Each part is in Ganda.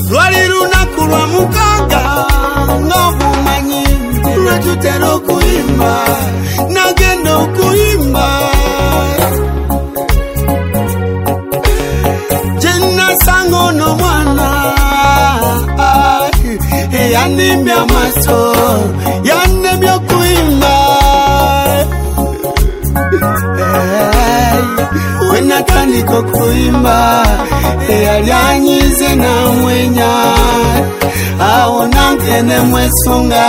lwali lunaku lwa mukaaga ng'obumanyi lwetutera okuyimba nagenda okuyimba gyenasanga ono mwana eyanimbye amaaso yannemye okuyimba wenatandika okuyimba eyali anyize namwenya awo nange ne mwesunga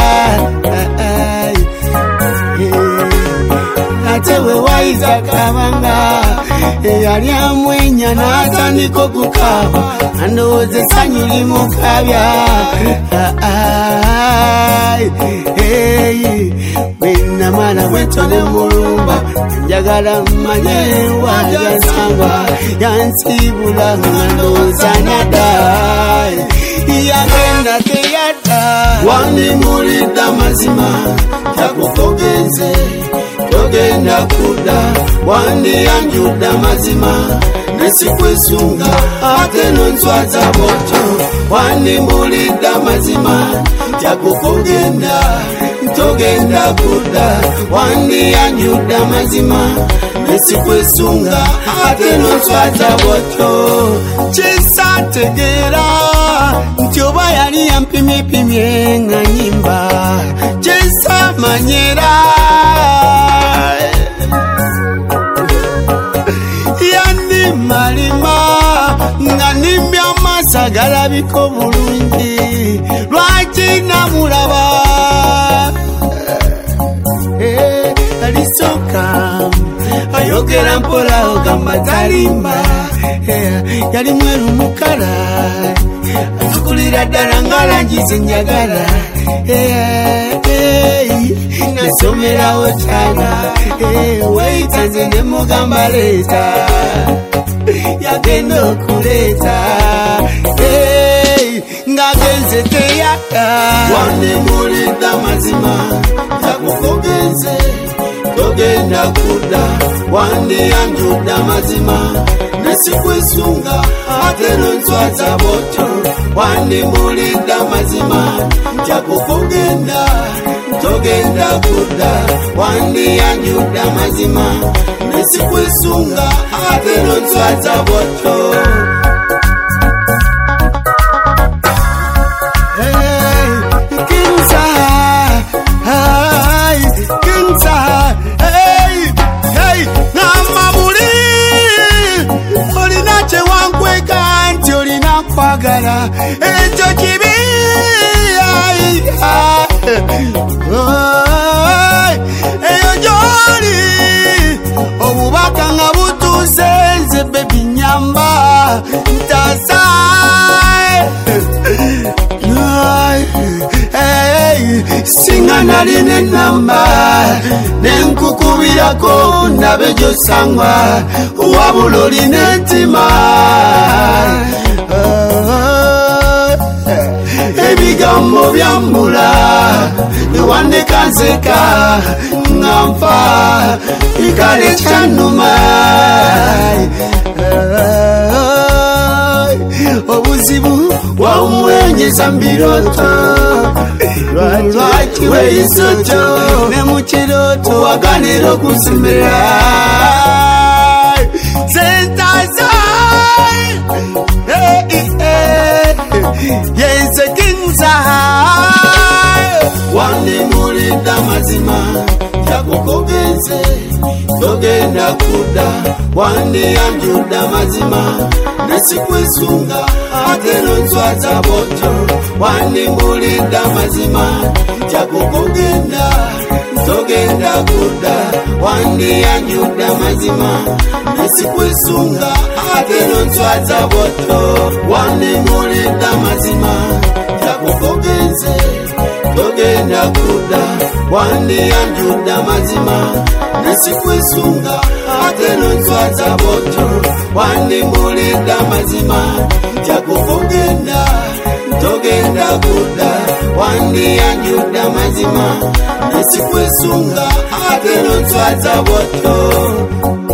ate we wayiza kabanga eyali amwenya n'atandika okukaaba andowooza essanyu limukabya bwenamala bwetone mulumba njagala mmanye wajansangwa yansiibula nga ndowooza nada yagenda teyadda wandimulidde amazima yakukogenze togenda kudda wandiyanjudde amazima nesikwesunga ate nonswaza bwotyo wandimbulidde amazima yakukugenda togenda kudda wandiyanjudde amazima nesikwesunga ate nonswaza bwotyo kisategeera nti oba yali yampimyepimye nga nyimba kisamanyera yandimalima nga nimbya amaaso agalabika bulungi lwaki namulaba alisooka ayogera mpola ogamba talimba yali mweru mukala atukulira ddala nga langi zenjagala nasomerawo cyana weyita nze ne mugamba leeta yagenda okuleeta ng'agenze teyadda wandimulidde amazima yakukogenze togenda kudda wandiyanjudde amazima nesikwesunga ate nonswaza bwotyo wandimulidde amazima yakukugenda togenda kudda wandiyanjudde amazima nesikwesunga ate nonswaza bwotyo kwagala ekyo kibi eyo gyoli obubaka nga butuuse nze bebi nyamba ntasa singa nalina enamba nenkukubirako ndabe gyosangwa wabula olina entima ebigambo byambula ewandika nseka nga nfa ikale kyanuma obuzibu waumwenyeza mbiroto lwaki weisotyo ne mukiroto waganira okusemera sentaza yensekinza wandimulidde amazima yakukogenze togenda kudda wandiyanjudde amazima nesikwesunga ate nonswaza bwotyo wandimulidde amazima yakukugenda togenda kudda wandiyanjudde amazima nesikwesunga ate nonswaza bwotyo wandimulidde amazima yakukogenze togenda kudda wandiyanjudde amazima nesikwesunga ate nonswaza bwotyo wandimulidde amazima yakukugenda togenda kudda wandiyanjudde amazima nesikwesunga ate nonswaza bwotyo